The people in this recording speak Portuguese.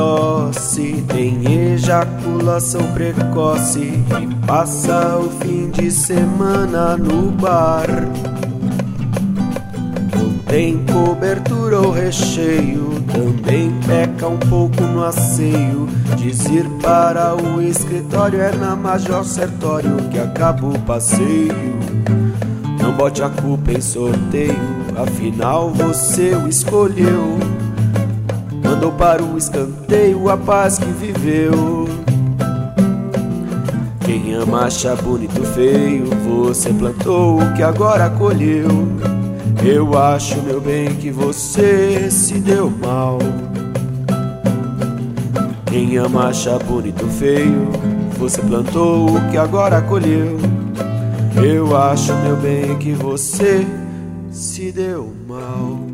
tosse, tem ejaculação precoce e passa o fim de semana no bar. Não tem cobertura ou recheio, também peca um pouco no asseio. Diz ir para o escritório é na Major Sertório que acaba o passeio. Não bote a culpa em sorteio, afinal você o escolheu. Mandou para o escanteio a paz que viveu. Quem ama acha bonito feio, você plantou o que agora colheu. Eu acho, meu bem, que você se deu mal. Quem ama acha bonito feio, você plantou o que agora colheu. Eu acho, meu bem, que você se deu mal.